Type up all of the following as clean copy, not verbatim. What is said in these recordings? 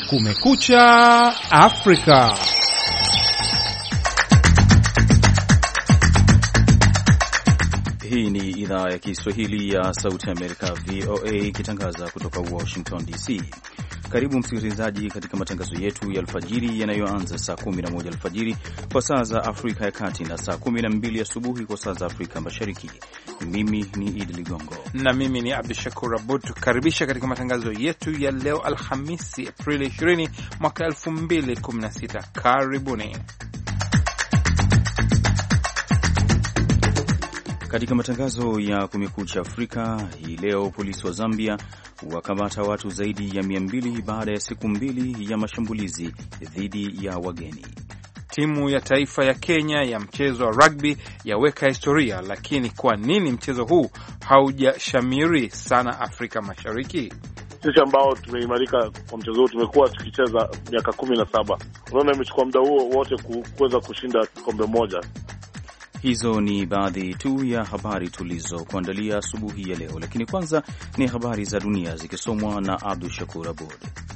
Kumekucha Afrika. Hii ni idhaa ya Kiswahili ya Sauti Amerika, VOA, ikitangaza kutoka Washington DC. Karibu msikilizaji katika matangazo yetu ya alfajiri yanayoanza saa 11 alfajiri kwa saa za Afrika ya Kati na saa 12 asubuhi kwa saa za Afrika Mashariki. Mimi ni Idi Ligongo na mimi ni Abdu Shakur Abud, tukaribisha katika matangazo yetu ya leo Alhamisi Aprili 20 mwaka 2016. Karibuni. Katika matangazo ya Kumekucha Afrika hii leo, polisi wa Zambia wakamata watu zaidi ya 200 baada ya siku mbili ya mashambulizi dhidi ya wageni. Timu ya taifa ya Kenya ya mchezo wa rugby yaweka historia, lakini kwa nini mchezo huu haujashamiri sana Afrika Mashariki? Sisi ambao tumeimarika kwa mchezo huu tumekuwa tukicheza miaka 17. Unaona, imechukua muda huo wote kuweza kushinda kombe moja. Hizo ni baadhi tu ya habari tulizokuandalia asubuhi ya leo, lakini kwanza ni habari za dunia zikisomwa na Abdu Shakur Abud.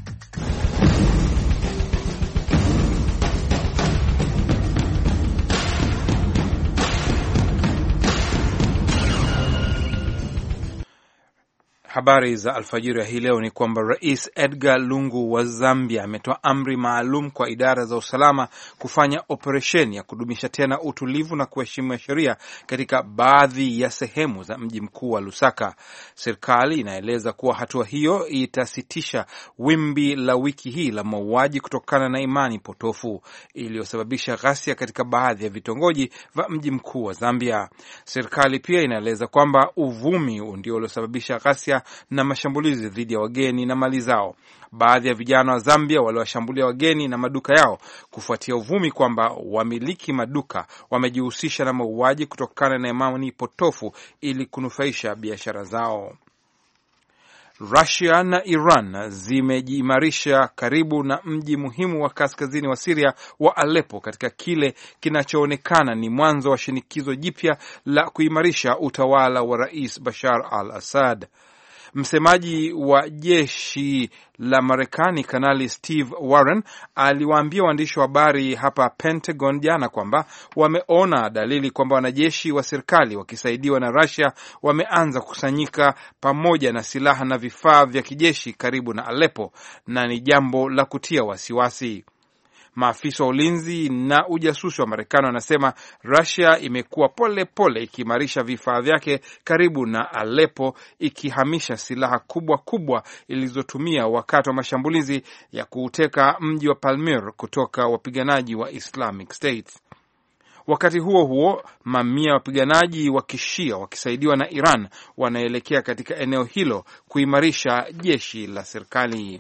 Habari za alfajiri ya hii leo ni kwamba Rais Edgar Lungu wa Zambia ametoa amri maalum kwa idara za usalama kufanya operesheni ya kudumisha tena utulivu na kuheshimu sheria katika baadhi ya sehemu za mji mkuu wa Lusaka. Serikali inaeleza kuwa hatua hiyo itasitisha wimbi la wiki hii la mauaji kutokana na imani potofu iliyosababisha ghasia katika baadhi ya vitongoji vya mji mkuu wa Zambia. Serikali pia inaeleza kwamba uvumi ndio uliosababisha ghasia na mashambulizi dhidi ya wageni na mali zao. Baadhi ya vijana wa Zambia waliwashambulia wageni na maduka yao kufuatia uvumi kwamba wamiliki maduka wamejihusisha na mauaji kutokana na imani potofu ili kunufaisha biashara zao. Russia na Iran zimejiimarisha karibu na mji muhimu wa kaskazini wa Syria wa Aleppo katika kile kinachoonekana ni mwanzo wa shinikizo jipya la kuimarisha utawala wa Rais Bashar al-Assad. Msemaji wa jeshi la Marekani Kanali Steve Warren aliwaambia waandishi wa habari hapa Pentagon jana kwamba wameona dalili kwamba wanajeshi wa serikali wakisaidiwa na Russia wameanza kukusanyika pamoja na silaha na vifaa vya kijeshi karibu na Aleppo, na ni jambo la kutia wasiwasi. Maafisa wa ulinzi na ujasusi wa Marekani wanasema Russia imekuwa pole ikiimarisha vifaa vyake karibu na Aleppo, ikihamisha silaha kubwa ilizotumia wakati wa mashambulizi ya kuuteka mji wa Palmyra kutoka wapiganaji wa Islamic State. Wakati huo mamia ya wapiganaji wa Kishia wakisaidiwa na Iran wanaelekea katika eneo hilo kuimarisha jeshi la serikali.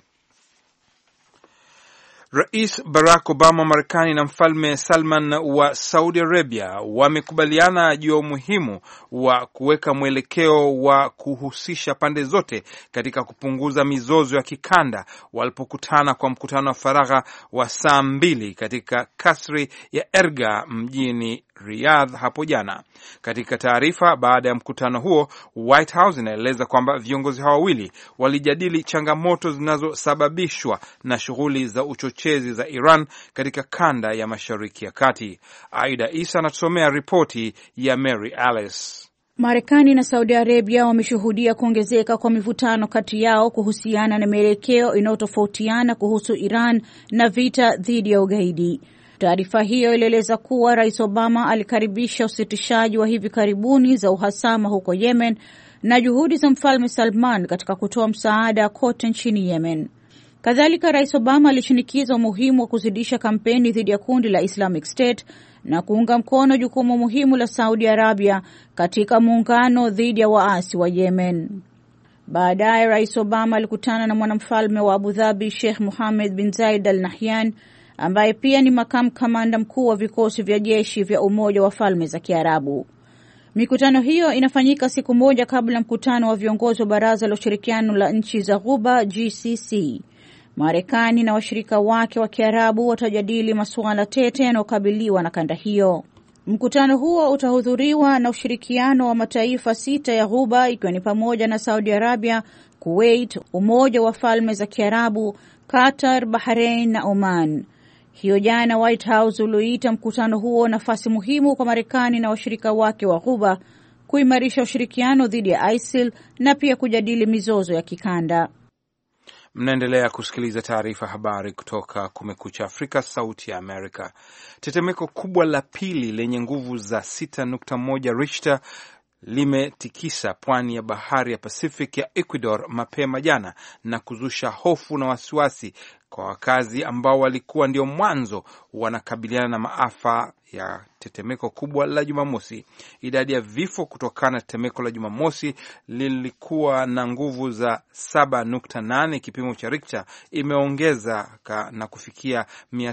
Rais Barack Obama wa Marekani na Mfalme Salman wa Saudi Arabia wamekubaliana juu ya umuhimu wa kuweka mwelekeo wa kuhusisha pande zote katika kupunguza mizozo ya kikanda walipokutana kwa mkutano wa faragha wa saa 2 katika kasri ya Erga mjini Riyadh hapo jana. Katika taarifa baada ya mkutano huo, White House inaeleza kwamba viongozi hao wawili walijadili changamoto zinazosababishwa na shughuli za uchochezi za Iran katika kanda ya Mashariki ya Kati. Aida Isa anatusomea ripoti ya Mary Alice. Marekani na Saudi Arabia wameshuhudia kuongezeka kwa mivutano kati yao kuhusiana na mielekeo inayotofautiana kuhusu Iran na vita dhidi ya ugaidi. Taarifa hiyo ilieleza kuwa Rais Obama alikaribisha usitishaji wa hivi karibuni za uhasama huko Yemen na juhudi za Mfalme Salman katika kutoa msaada kote nchini Yemen. Kadhalika, Rais Obama alishinikiza umuhimu wa kuzidisha kampeni dhidi ya kundi la Islamic State na kuunga mkono jukumu muhimu la Saudi Arabia katika muungano dhidi ya waasi wa Yemen. Baadaye Rais Obama alikutana na mwanamfalme wa Abu Dhabi Sheikh Mohammed bin Zayed Al Nahyan, ambaye pia ni makamu kamanda mkuu wa vikosi vya jeshi vya Umoja wa Falme za Kiarabu. Mikutano hiyo inafanyika siku moja kabla mkutano wa viongozi wa Baraza la Ushirikiano la Nchi za Ghuba GCC. Marekani na washirika wake wa Kiarabu watajadili masuala tete yanayokabiliwa na kanda hiyo. Mkutano huo utahudhuriwa na ushirikiano wa mataifa 6 ya Ghuba, ikiwa ni pamoja na Saudi Arabia, Kuwait, Umoja wa Falme za Kiarabu, Qatar, Bahrain na Oman. Hiyo jana White House uliita mkutano huo nafasi muhimu kwa Marekani na washirika wake wa Ghuba kuimarisha ushirikiano dhidi ya ISIL na pia kujadili mizozo ya kikanda. Mnaendelea kusikiliza taarifa habari kutoka Kumekucha Afrika, Sauti ya Amerika. Tetemeko kubwa la pili lenye nguvu za 6.1 Richter limetikisa pwani ya bahari ya Pacific ya Ecuador mapema jana na kuzusha hofu na wasiwasi kwa wakazi ambao walikuwa ndio mwanzo wanakabiliana na maafa ya tetemeko kubwa la Jumamosi. Idadi ya vifo kutokana na tetemeko la Jumamosi lilikuwa na nguvu za 7.8 kipimo cha Richter, imeongeza na kufikia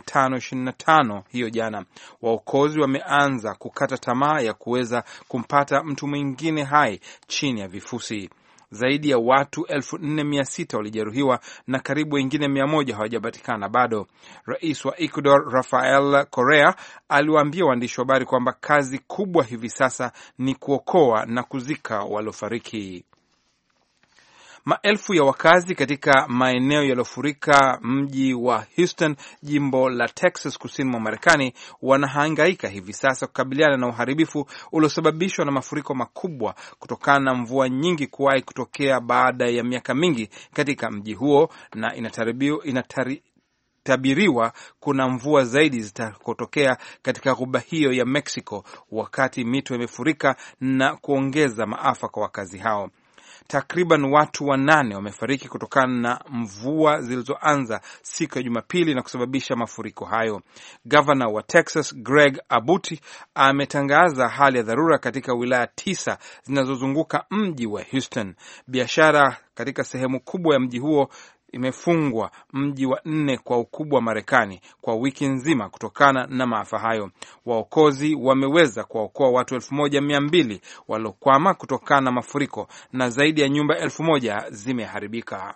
525 hiyo jana. Waokozi wameanza kukata tamaa ya kuweza kumpata mtu mwingine hai chini ya vifusi. Zaidi ya watu 4,600 walijeruhiwa na karibu wengine 100 hawajapatikana bado. Rais wa Ecuador Rafael Correa aliwaambia waandishi wa habari kwamba kazi kubwa hivi sasa ni kuokoa na kuzika waliofariki. Maelfu ya wakazi katika maeneo yaliyofurika mji wa Houston, jimbo la Texas kusini mwa Marekani, wanahangaika hivi sasa kukabiliana na uharibifu uliosababishwa na mafuriko makubwa kutokana na mvua nyingi kuwahi kutokea baada ya miaka mingi katika mji huo, na inatabiriwa kuna mvua zaidi zitakotokea katika ghuba hiyo ya Mexico wakati mito imefurika na kuongeza maafa kwa wakazi hao. Takriban watu 8 wamefariki kutokana na mvua zilizoanza siku ya Jumapili na kusababisha mafuriko hayo. Gavana wa Texas Greg Abbott ametangaza hali ya dharura katika wilaya 9 zinazozunguka mji wa Houston. Biashara katika sehemu kubwa ya mji huo imefungwa, mji wa 4 kwa ukubwa wa Marekani, kwa wiki nzima kutokana na maafa hayo. Waokozi wameweza kuwaokoa watu 1,200 waliokwama kutokana na mafuriko na zaidi ya nyumba 1,000 zimeharibika.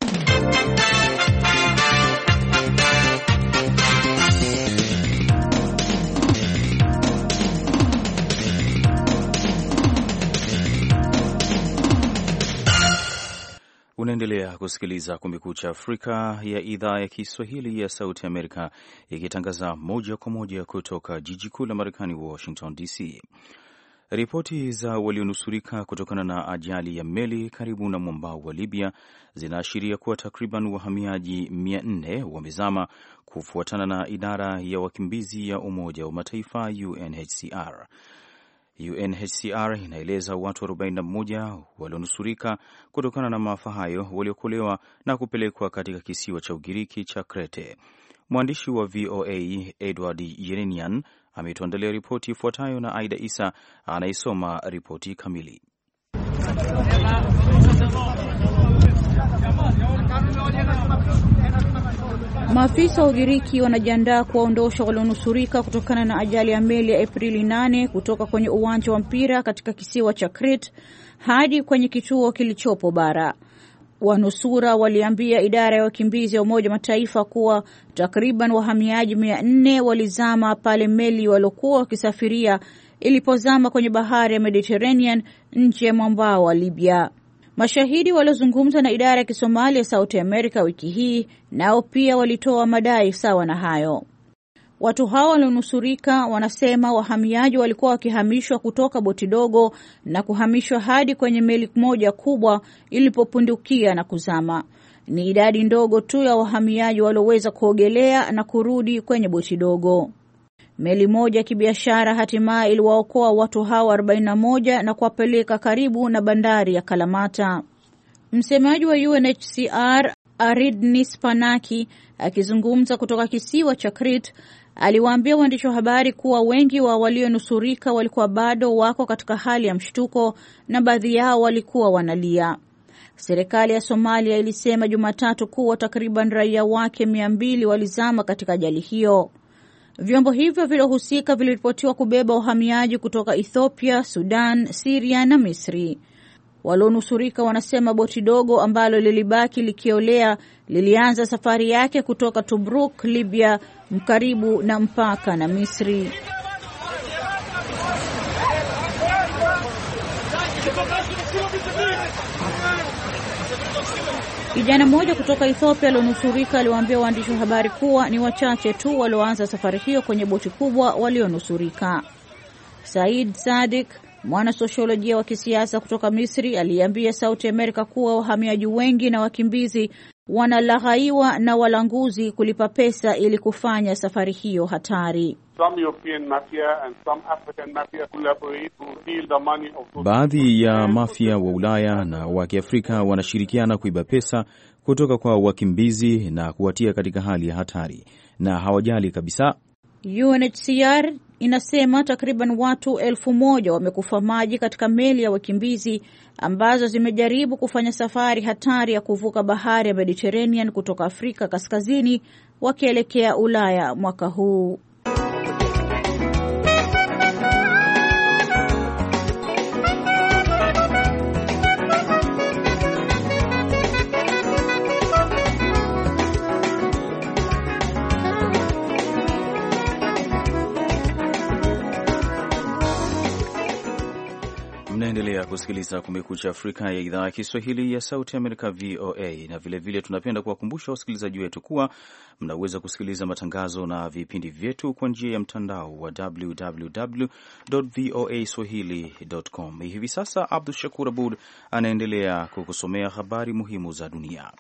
Unaendelea kusikiliza Kumekucha Afrika ya idhaa ya Kiswahili ya Sauti Amerika, ikitangaza moja kwa moja kutoka jiji kuu la Marekani, Washington DC. Ripoti za walionusurika kutokana na ajali ya meli karibu na mwambao wa Libya zinaashiria kuwa takriban wahamiaji 400 wamezama, kufuatana na idara ya wakimbizi ya Umoja wa Mataifa UNHCR. UNHCR inaeleza watu 41 walionusurika kutokana na maafa hayo waliokolewa na kupelekwa katika kisiwa cha Ugiriki cha Krete. Mwandishi wa VOA Edward Yerenian ametuandalia ripoti ifuatayo na Aida Isa anaisoma ripoti kamili. Maafisa wa Ugiriki wanajiandaa kuwaondosha walionusurika kutokana na ajali ya meli ya Aprili 8 kutoka kwenye uwanja wa mpira katika kisiwa cha Crete hadi kwenye kituo kilichopo bara. Wanusura waliambia idara ya wakimbizi ya Umoja Mataifa kuwa takriban wahamiaji 400 walizama pale meli waliokuwa wakisafiria ilipozama kwenye bahari ya Mediterranean nje ya mwambao wa Libya. Mashahidi waliozungumza na idara ya Kisomali ya Sauti Amerika wiki hii nao pia walitoa madai sawa na hayo. Watu hao walionusurika wanasema wahamiaji walikuwa wakihamishwa kutoka boti dogo na kuhamishwa hadi kwenye meli moja kubwa ilipopundukia na kuzama. Ni idadi ndogo tu ya wahamiaji walioweza kuogelea na kurudi kwenye boti dogo. Meli moja ya kibiashara hatimaye iliwaokoa watu hao 41 na kuwapeleka karibu na bandari ya Kalamata. Msemaji wa UNHCR Aridnis Panaki akizungumza kutoka kisiwa cha Crete aliwaambia waandishi wa habari kuwa wengi wa walionusurika walikuwa bado wako katika hali ya mshtuko na baadhi yao walikuwa wanalia. Serikali ya Somalia ilisema Jumatatu kuwa takriban raia wake 200 walizama katika ajali hiyo. Vyombo hivyo vilohusika viliripotiwa kubeba wahamiaji kutoka Ethiopia, Sudan, Syria na Misri. Walionusurika wanasema boti dogo ambalo lilibaki likiolea lilianza safari yake kutoka Tobruk, Libya, mkaribu na mpaka na Misri. Kijana mmoja kutoka Ethiopia alionusurika aliwaambia waandishi wa habari kuwa ni wachache tu walioanza safari hiyo kwenye boti kubwa walionusurika. Said Sadik, mwana sosiolojia wa kisiasa kutoka Misri, aliambia Sauti Amerika kuwa wahamiaji wengi na wakimbizi wanalaghaiwa na walanguzi kulipa pesa ili kufanya safari hiyo hatari. Baadhi ya mafia wa Ulaya na wa Kiafrika wanashirikiana kuiba pesa kutoka kwa wakimbizi na kuwatia katika hali ya hatari, na hawajali kabisa. UNHCR inasema takriban watu 1,000 wamekufa maji katika meli ya wakimbizi ambazo zimejaribu kufanya safari hatari ya kuvuka bahari ya Mediterranean kutoka Afrika Kaskazini wakielekea Ulaya mwaka huu. Mnaendelea kusikiliza Kumekucha Afrika ya idhaa ya Kiswahili ya Sauti Amerika VOA, na vilevile tunapenda kuwakumbusha wasikilizaji wetu kuwa mnaweza kusikiliza matangazo na vipindi vyetu kwa njia ya mtandao wa www.voaswahili.com. Hivi sasa Abdul Shakur Abud anaendelea kukusomea habari muhimu za dunia.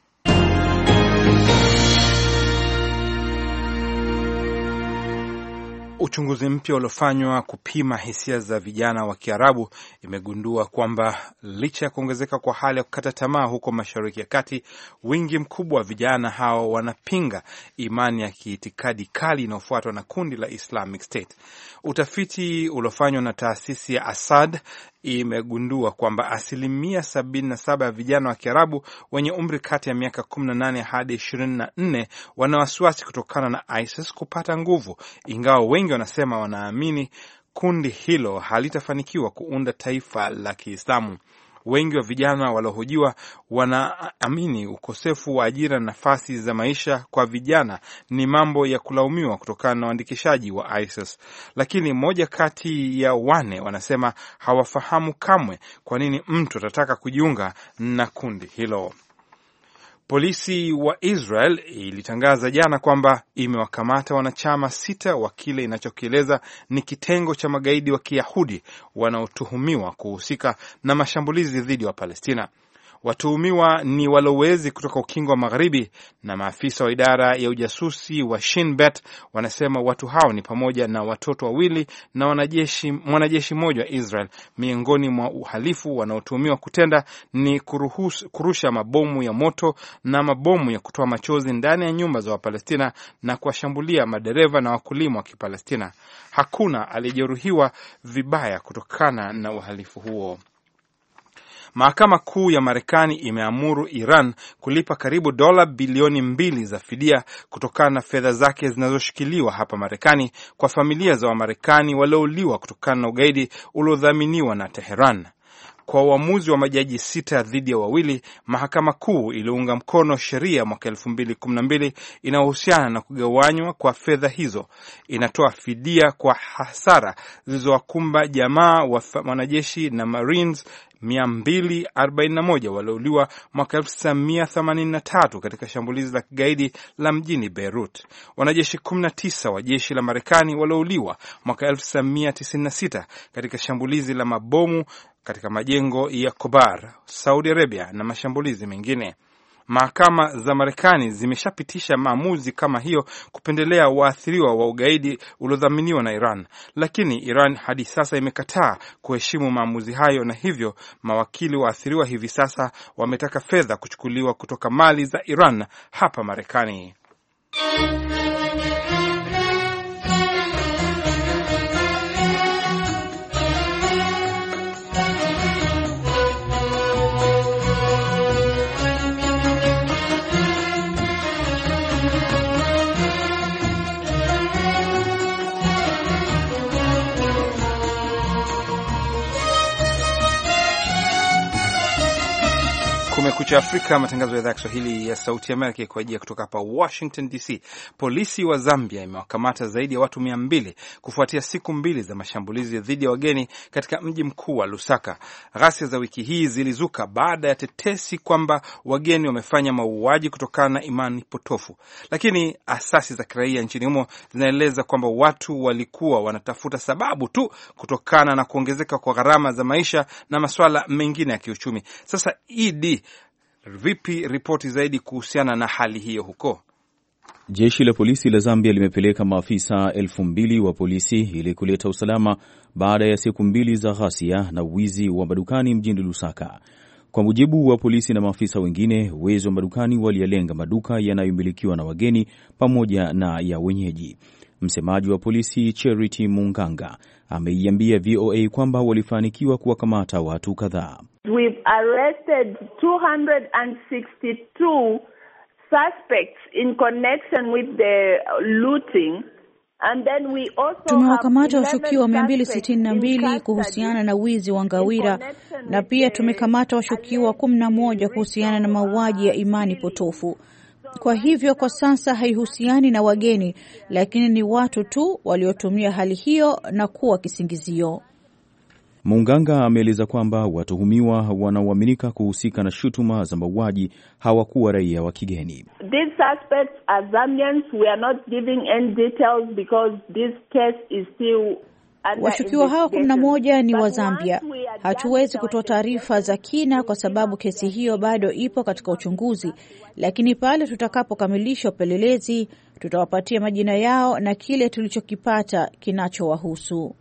Uchunguzi mpya uliofanywa kupima hisia za vijana wa Kiarabu imegundua kwamba licha ya kuongezeka kwa hali ya kukata tamaa huko Mashariki ya Kati, wingi mkubwa wa vijana hao wanapinga imani ya kiitikadi kali inayofuatwa na kundi la Islamic State. Utafiti uliofanywa na taasisi ya Assad imegundua kwamba 77% ya vijana wa Kiarabu wenye umri kati ya miaka 18 hadi 24 wana wasiwasi kutokana na ISIS kupata nguvu, ingawa wengi wanasema wanaamini kundi hilo halitafanikiwa kuunda taifa la Kiislamu. Wengi wa vijana waliohojiwa wanaamini ukosefu wa ajira na nafasi za maisha kwa vijana ni mambo ya kulaumiwa kutokana na uandikishaji wa ISIS. Lakini moja kati ya 4 wanasema hawafahamu kamwe kwa nini mtu atataka kujiunga na kundi hilo. Polisi wa Israel ilitangaza jana kwamba imewakamata wanachama 6 wa kile inachokieleza ni kitengo cha magaidi wa Kiyahudi wanaotuhumiwa kuhusika na mashambulizi dhidi ya Palestina. Watuhumiwa ni walowezi kutoka ukingo wa Magharibi, na maafisa wa idara ya ujasusi wa Shin Bet wanasema watu hao ni pamoja na watoto 2 na mwanajeshi mmoja wa Israel. Miongoni mwa uhalifu wanaotuhumiwa kutenda ni kurusha mabomu ya moto na mabomu ya kutoa machozi ndani ya nyumba za Wapalestina na kuwashambulia madereva na wakulima wa Kipalestina. Hakuna aliyejeruhiwa vibaya kutokana na uhalifu huo. Mahakama Kuu ya Marekani imeamuru Iran kulipa karibu dola bilioni 2 za fidia kutokana na fedha zake zinazoshikiliwa hapa Marekani kwa familia za Wamarekani waliouliwa kutokana na ugaidi uliodhaminiwa na Teheran. Kwa uamuzi wa majaji 6 dhidi ya 2, Mahakama Kuu iliunga mkono sheria mwaka 2012 inayohusiana na kugawanywa kwa fedha hizo. Inatoa fidia kwa hasara zilizowakumba jamaa wa wanajeshi na Marines 241 waliouliwa mwaka 1983 katika shambulizi la kigaidi la mjini Beirut. Wanajeshi 19 wa jeshi la Marekani waliouliwa mwaka 1996 katika shambulizi la mabomu katika majengo ya Khobar, Saudi Arabia na mashambulizi mengine. Mahakama za Marekani zimeshapitisha maamuzi kama hiyo kupendelea waathiriwa wa ugaidi uliodhaminiwa na Iran, lakini Iran hadi sasa imekataa kuheshimu maamuzi hayo, na hivyo mawakili waathiriwa hivi sasa wametaka fedha kuchukuliwa kutoka mali za Iran hapa Marekani. Kumekucha Afrika, matangazo ya idhaa ya Kiswahili ya Sauti ya Amerika kwa ajili kutoka hapa Washington DC. Polisi wa Zambia imewakamata zaidi ya watu 200 kufuatia siku mbili za mashambulizi dhidi ya wageni katika mji mkuu wa Lusaka. Ghasia za wiki hii zilizuka baada ya tetesi kwamba wageni wamefanya mauaji kutokana na imani potofu. Lakini asasi za kiraia nchini humo zinaeleza kwamba watu walikuwa wanatafuta sababu tu kutokana na kuongezeka kwa gharama za maisha na masuala mengine ya kiuchumi. Sasa vipi ripoti zaidi kuhusiana na hali hiyo huko? Jeshi la polisi la Zambia limepeleka maafisa 2,000 wa polisi ili kuleta usalama baada ya siku mbili za ghasia na wizi wa madukani mjini Lusaka. Kwa mujibu wa polisi na maafisa wengine, wezi wa madukani waliyalenga maduka yanayomilikiwa na wageni pamoja na ya wenyeji. Msemaji wa polisi Charity Munganga ameiambia VOA kwamba walifanikiwa kuwakamata watu kadhaa. We've arrested 262 suspects in connection with the looting. And then we also tumewakamata washukiwa 262 kuhusiana na wizi wa ngawira, na pia tumekamata washukiwa 11 kuhusiana na mauaji ya imani potofu. Kwa hivyo kwa sasa haihusiani na wageni, lakini ni watu tu waliotumia hali hiyo na kuwa kisingizio. Munganga ameeleza kwamba watuhumiwa wanaoaminika kuhusika na shutuma za mauaji hawakuwa raia wa kigeni. These suspects are Zambians. We are not giving any details because this case is still. Washukiwa hao 11 ni wa Zambia. Hatuwezi kutoa taarifa za kina kwa sababu kesi hiyo bado ipo katika uchunguzi, lakini pale tutakapokamilisha upelelezi tutawapatia majina yao na kile tulichokipata kinachowahusu.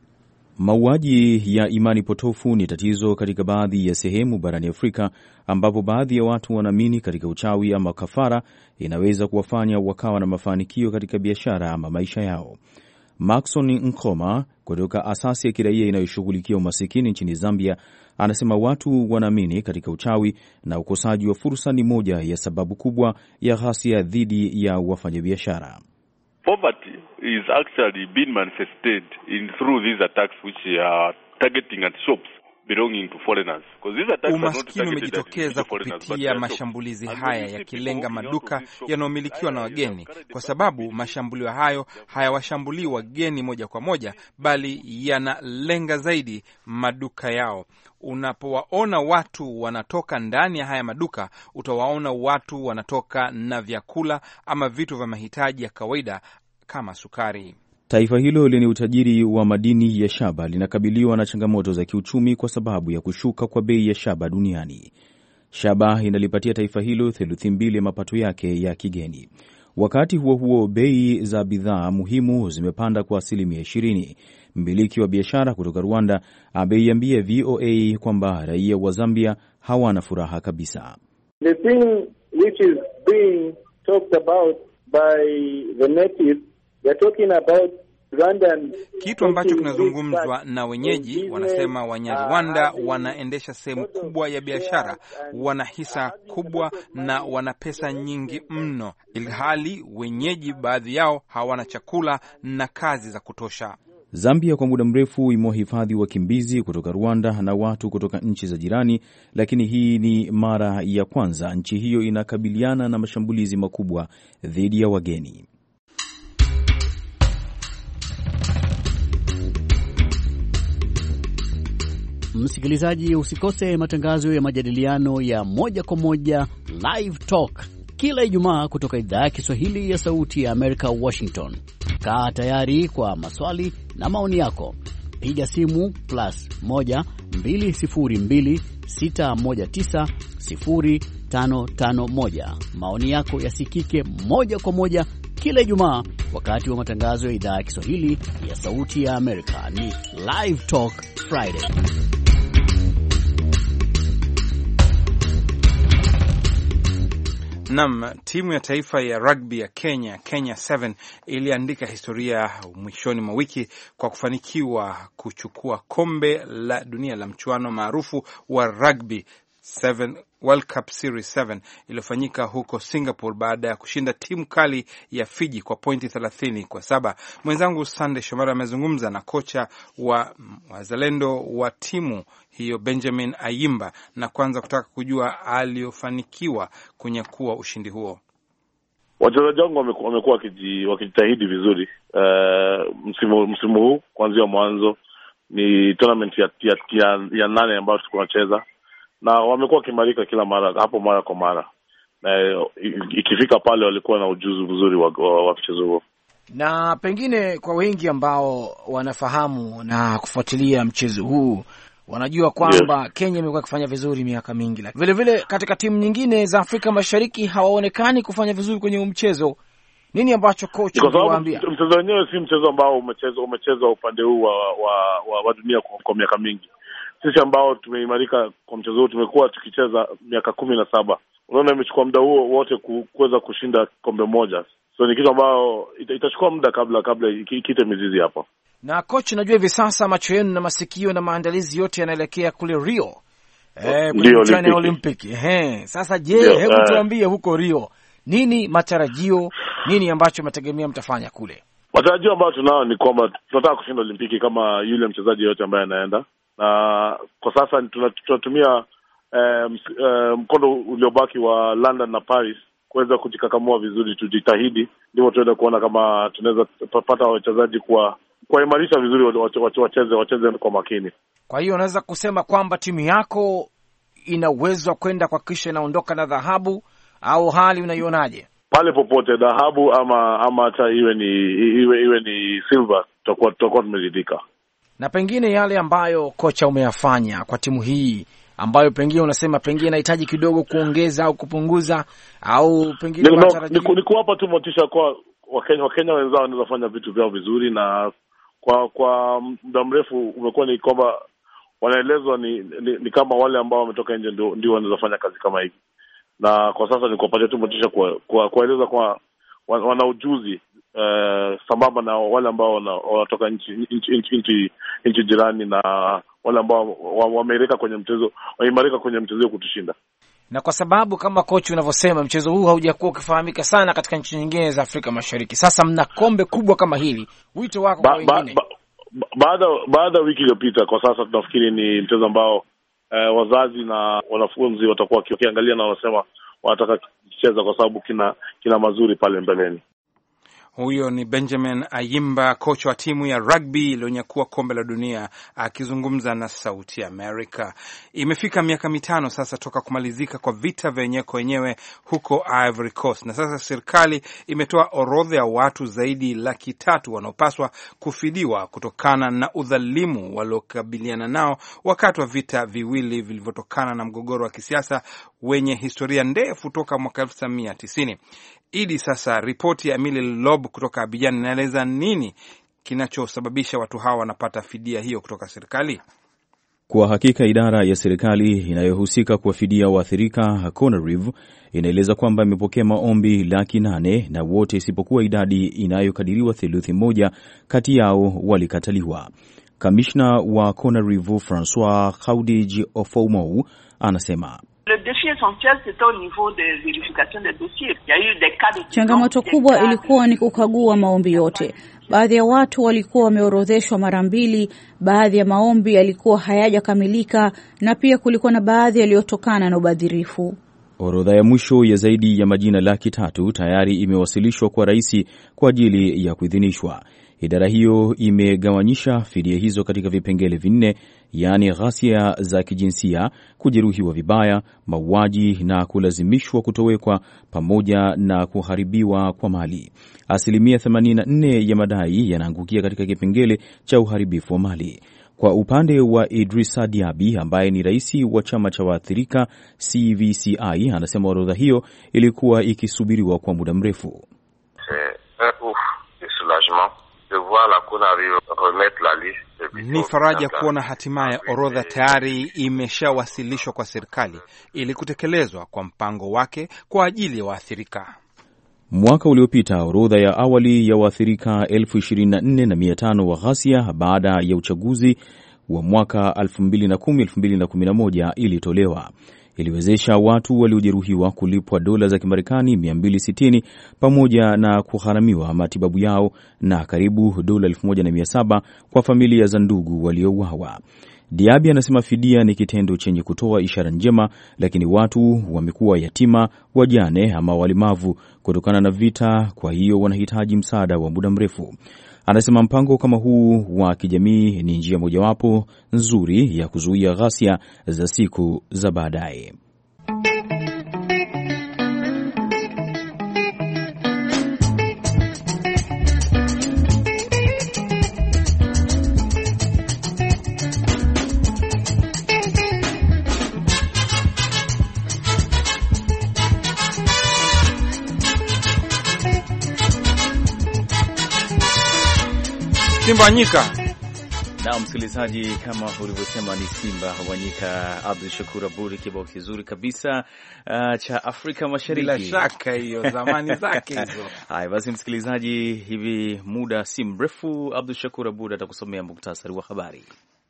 Mauaji ya imani potofu ni tatizo katika baadhi ya sehemu barani Afrika, ambapo baadhi ya watu wanaamini katika uchawi ama kafara inaweza kuwafanya wakawa na mafanikio katika biashara ama maisha yao. Maxon Nkoma kutoka asasi ya kiraia inayoshughulikia umasikini nchini Zambia anasema watu wanaamini katika uchawi na ukosaji wa fursa ni moja ya sababu kubwa ya ghasia dhidi ya wafanyabiashara. Poverty is actually being manifested through these attacks which are targeting at shops belonging to foreigners. Umaskini umejitokeza kupitia mashambulizi haya yakilenga maduka yanayomilikiwa na wageni, kwa sababu mashambulio hayo hayawashambulii wageni moja kwa moja, bali yanalenga zaidi maduka yao. Unapowaona watu wanatoka ndani ya haya maduka, utawaona watu wanatoka na vyakula ama vitu vya mahitaji ya kawaida kama sukari. Taifa hilo lenye utajiri wa madini ya shaba linakabiliwa na changamoto za kiuchumi kwa sababu ya kushuka kwa bei ya shaba duniani. Shaba inalipatia taifa hilo theluthi mbili ya mapato yake ya kigeni. Wakati huo huo, bei za bidhaa muhimu zimepanda kwa 20%. Mmiliki wa biashara kutoka Rwanda ameiambia VOA kwamba raia wa Zambia hawana furaha kabisa. The thing which is being talked about by the natives, they're talking about Rwandan. Kitu ambacho kinazungumzwa na wenyeji, wanasema Wanyarwanda wanaendesha sehemu kubwa ya biashara, wana hisa kubwa na wana pesa nyingi mno, ilhali wenyeji baadhi yao hawana chakula na kazi za kutosha. Zambia kwa muda mrefu imewahifadhi wakimbizi kutoka Rwanda na watu kutoka nchi za jirani, lakini hii ni mara ya kwanza nchi hiyo inakabiliana na mashambulizi makubwa dhidi ya wageni. Msikilizaji, usikose matangazo ya majadiliano ya moja kwa moja Live Talk kila Ijumaa kutoka idhaa ya Kiswahili ya Sauti ya Amerika, Washington. Kaa tayari kwa maswali na maoni yako. Piga simu +1 202 619 0551. Maoni yako yasikike moja kwa moja kila Ijumaa wakati wa matangazo ya idhaa ya Kiswahili ya Sauti ya Amerika. Ni Live Talk Friday. Naam, timu ya taifa ya rugby ya Kenya 7 iliandika historia mwishoni mwa wiki kwa kufanikiwa kuchukua kombe la dunia la mchuano maarufu wa rugby 7 World Cup Series 7 iliyofanyika huko Singapore baada ya kushinda timu kali ya Fiji kwa pointi 30-7. Mwenzangu Sunday Shomari amezungumza na kocha wa wazalendo wa timu hiyo Benjamin Ayimba, na kwanza kutaka kujua aliyofanikiwa kunyakua ushindi huo. Wachezaji wangu wamekuwa wakijitahidi vizuri msimu huu. Kuanzia mwanzo ni tournament ya 8 ambayo tunacheza, na wamekuwa wakimarika kila mara kwa mara, na ikifika pale walikuwa na ujuzi mzuri wa mchezo huo. Na pengine kwa wengi ambao wanafahamu na kufuatilia mchezo huu wanajua kwamba yes, Kenya imekuwa ikifanya vizuri miaka mingi, lakini vile vile katika timu nyingine za Afrika Mashariki hawaonekani kufanya vizuri kwenye mchezo. Nini ambacho coach anawaambia? Mchezo wenyewe si mchezo ambao umechezwa upande huu wa dunia kwa miaka mingi. Sisi ambao tumeimarika kwa mchezo huu tumekuwa tukicheza miaka 17. Unaona, imechukua muda huo wote kuweza kushinda kombe moja. So ni kitu ambao itachukua muda kabla ikite mizizi hapa. Na coach, najua hivi sasa macho yenu na masikio na maandalizi yote yanaelekea kule Rio. Kwenye Olympic. Sasa hebu tuambie huko Rio, nini matarajio, nini ambacho mnategemea mtafanya kule? Matarajio ambayo tunao ni kwamba tunataka kushinda Olimpiki kama yule mchezaji yote ambaye anaenda. Na kwa sasa tunatumia mkondo uliobaki wa London na Paris kuweza kujikakamua vizuri, tujitahidi ndivyo tuende kuona kama tunaweza pata wachezaji kuimarisha vizuri, wacheze kwa makini. Kwa hiyo unaweza kusema kwamba timu yako ina uwezo wa kwenda kuhakikisha inaondoka na dhahabu, au hali unaionaje? Pale popote dhahabu ama hata iwe ni silver, tutakuwa tumeridhika. Na pengine yale ambayo kocha umeyafanya kwa timu hii ambayo pengine unasema pengine inahitaji kidogo kuongeza au kupunguza, au pengine ni kuwapa tu motisha kwa Wakenya wenzao wanaweza fanya vitu vyao vizuri, na kwa muda mrefu umekuwa ni kwamba wanaelezwa ni kama wale ambao wametoka nje ndio wanaweza fanya kazi kama hivi. Na kwa sasa ni kuwapatia tu motisha kueleza kwa wana ujuzi sambamba na wale ambao wanatoka nchi jirani, na wale ambao wameimarika kwenye mchezo kutushinda. Na kwa sababu kama coach unavyosema mchezo huu haujakuwa ukifahamika sana katika nchi nyingine za Afrika Mashariki, sasa mna kombe kubwa kama hili, wito wako kwa wengine? Baada ya wiki iliyopita, kwa sasa tunafikiri ni mchezo ambao wazazi na wanafunzi watakuwa wakiangalia na wanasema wanataka kucheza kwa sababu kina mazuri pale mbeleni. Huyo ni Benjamin Ayimba, kocha wa timu ya rugby iliyonyakua kombe la dunia, akizungumza na Sauti ya Amerika. Imefika miaka 5 sasa toka kumalizika kwa vita vya wenyewe kwa wenyewe huko Ivory Coast, na sasa serikali imetoa orodha ya watu zaidi 300,000 wanaopaswa kufidiwa kutokana na udhalimu waliokabiliana nao wakati wa vita viwili vilivyotokana na mgogoro wa kisiasa wenye historia ndefu toka mwaka 1990. Idi, sasa ripoti ya Emile Lob kutoka Abidjan inaeleza nini kinachosababisha watu hawa wanapata fidia hiyo kutoka serikali? Kwa hakika idara ya serikali inayohusika kuwafidia waathirika CONARIV inaeleza kwamba imepokea maombi 800,000 na wote isipokuwa idadi inayokadiriwa theluthi moja kati yao walikataliwa. Kamishna wa CONARIV Francois Khaudij Ofoumou anasema changamoto kubwa ilikuwa ni kukagua maombi yote. Baadhi ya watu walikuwa wameorodheshwa mara 2, baadhi ya maombi yalikuwa hayajakamilika, na pia kulikuwa na baadhi yaliyotokana na ubadhirifu. Orodha ya mwisho ya zaidi ya majina 300,000 tayari imewasilishwa kwa rais kwa ajili ya kuidhinishwa. Idara hiyo imegawanyisha fidia hizo katika vipengele 4, yaani ghasia za kijinsia, kujeruhiwa vibaya, mauaji na kulazimishwa kutowekwa, pamoja na kuharibiwa kwa mali. Asilimia 84 ya madai yanaangukia katika kipengele cha uharibifu wa mali. Kwa upande wa Idrissa Diaby ambaye ni rais wa chama cha waathirika CVCI, anasema orodha hiyo ilikuwa ikisubiriwa kwa muda mrefu. Ni faraja kuona hatimaye orodha tayari imeshawasilishwa kwa serikali ili kutekelezwa kwa mpango wake kwa ajili ya waathirika. Mwaka uliopita orodha ya awali ya waathirika 24,500 wa ghasia baada ya uchaguzi wa mwaka 2010-2011 ilitolewa. iliwezesha watu waliojeruhiwa kulipwa dola za Kimarekani 260 pamoja na kugharamiwa matibabu yao na karibu dola 1700 kwa familia za ndugu waliouawa. Diaby anasema fidia ni kitendo chenye kutoa ishara njema, lakini watu wamekuwa yatima, wajane ama walemavu kutokana na vita, kwa hiyo wanahitaji msaada wa muda mrefu. Anasema mpango kama huu wa kijamii ni njia mojawapo nzuri ya kuzuia ghasia za siku za baadaye. Simba Wanyika. Na msikilizaji, kama ulivyosema ni Simba Wanyika. Abdul Shakur Aburi, kibao kizuri kabisa cha Afrika Mashariki. Bila shaka hiyo zamani zake hizo. Haya basi msikilizaji, hivi muda si mrefu Abdul Shakur Aburi atakusomea muktasari wa habari.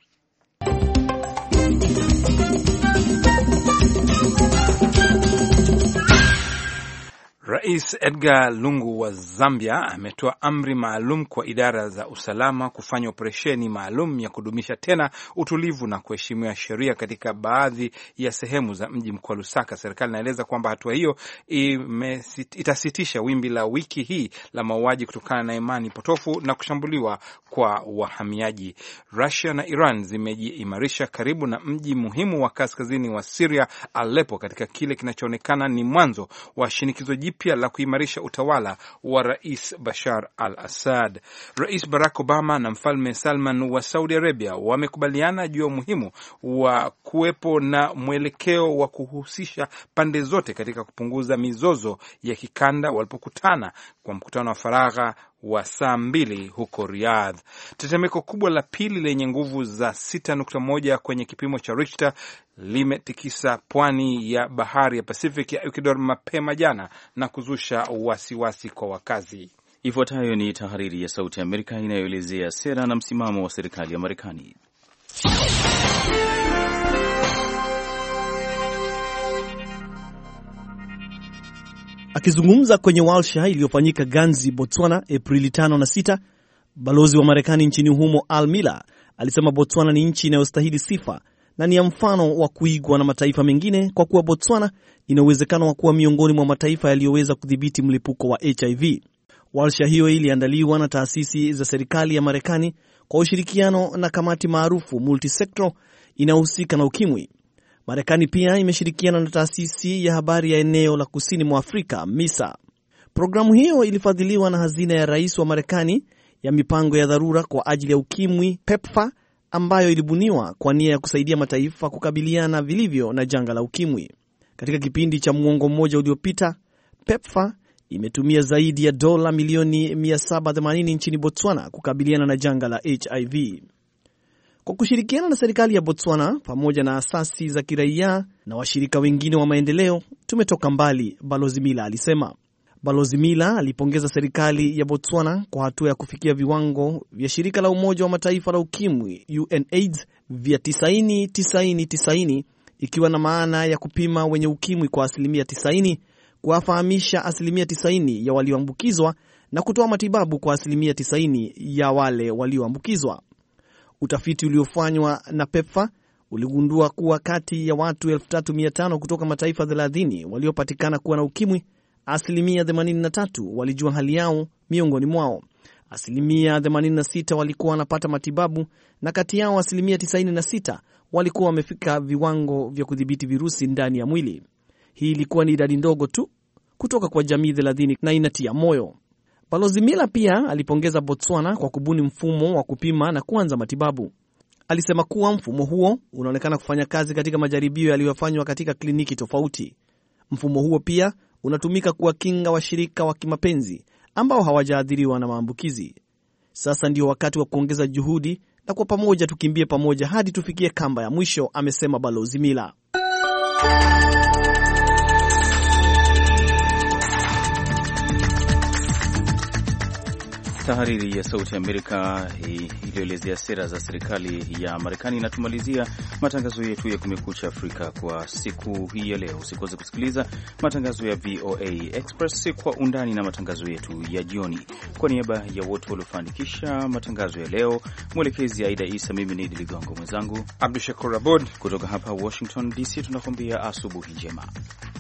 Rais Edgar Lungu wa Zambia ametoa amri maalum kwa idara za usalama kufanya operesheni maalum ya kudumisha tena utulivu na kuheshimiwa sheria katika baadhi ya sehemu za mji mkuu Lusaka. Serikali inaeleza kwamba hatua hiyo itasitisha wimbi la wiki hii la mauaji kutokana na imani potofu na kushambuliwa kwa wahamiaji. Russia na Iran zimejiimarisha karibu na mji muhimu wa kaskazini wa Syria, Aleppo, katika kile kinachoonekana ni mwanzo wa shinikizo jipya la kuimarisha utawala wa Rais Bashar al-Assad. Rais Barack Obama na Mfalme Salman wa Saudi Arabia wamekubaliana juu ya umuhimu wa kuwepo na mwelekeo wa kuhusisha pande zote katika kupunguza mizozo ya kikanda walipokutana kwa mkutano wa faragha wa saa 2 huko Riyadh. Tetemeko kubwa la pili lenye nguvu za 6.1 kwenye kipimo cha Richter limetikisa pwani ya bahari ya Pacific ya Ecuador mapema jana na kuzusha wasiwasi kwa wakazi. Ifuatayo ni tahariri ya Sauti ya Amerika inayoelezea sera na msimamo wa serikali ya Marekani. Akizungumza kwenye warsha iliyofanyika Ganzi, Botswana, Aprili 5 na 6, balozi wa Marekani nchini humo Al Miller alisema Botswana ni nchi inayostahili sifa na ni ya mfano wa kuigwa na mataifa mengine kwa kuwa Botswana ina uwezekano wa kuwa miongoni mwa mataifa yaliyoweza kudhibiti mlipuko wa HIV. Warsha hiyo iliandaliwa na taasisi za serikali ya Marekani kwa ushirikiano na kamati maarufu multisector inayohusika na ukimwi. Marekani pia imeshirikiana na taasisi ya habari ya eneo la kusini mwa Afrika, MISA. Programu hiyo ilifadhiliwa na hazina ya rais wa Marekani ya mipango ya dharura kwa ajili ya ukimwi, PEPFAR, ambayo ilibuniwa kwa nia ya kusaidia mataifa kukabiliana vilivyo na janga la ukimwi. Katika kipindi cha muongo mmoja uliopita, PEPFAR imetumia zaidi ya dola milioni 780 nchini Botswana kukabiliana na janga la HIV. Kwa kushirikiana na serikali ya Botswana pamoja na asasi za kiraia na washirika wengine wa maendeleo, tumetoka mbali, Balozi Miller alisema. Balozi Miller alipongeza serikali ya Botswana kwa hatua ya kufikia viwango vya shirika la Umoja wa Mataifa la ukimwi UNAIDS vya 90-90-90, ikiwa na maana ya kupima wenye ukimwi kwa 90%, kuwafahamisha 90% ya walioambukizwa na kutoa matibabu kwa 90% ya wale walioambukizwa. Utafiti uliofanywa na PEPFAR uligundua kuwa kati ya watu 3500 kutoka mataifa 30 waliopatikana kuwa na ukimwi, 83% walijua hali yao miongoni mwao. 86% walikuwa wanapata matibabu na kati yao 96% walikuwa wamefika viwango vya kudhibiti virusi ndani ya mwili. Hii ilikuwa ni idadi ndogo tu kutoka kwa jamii 30 na inatia moyo. Balozi Miller pia alipongeza Botswana kwa kubuni mfumo wa kupima na kuanza matibabu. Alisema kuwa mfumo huo unaonekana kufanya kazi katika majaribio yaliyofanywa katika kliniki tofauti. Mfumo huo pia unatumika kuwakinga washirika wa kimapenzi ambao hawajaathiriwa na maambukizi. Sasa ndio wakati wa kuongeza juhudi na kwa pamoja tukimbie pamoja hadi tufikie kamba ya mwisho, amesema Balozi Miller. Tahariri ya Sauti ya Amerika iliyoelezea sera za serikali ya Marekani inatumalizia matangazo yetu ya Kumekucha Afrika kwa siku hii ya leo. Usikose kusikiliza matangazo ya VOA Express kwa undani na matangazo yetu ya jioni. Kwa niaba ya wote waliofanikisha matangazo ya leo, mwelekezi Aida Isa, mimi ni Idi Ligongo, mwenzangu Abdushakur Abud kutoka hapa Washington DC, tunakwambia asubuhi njema.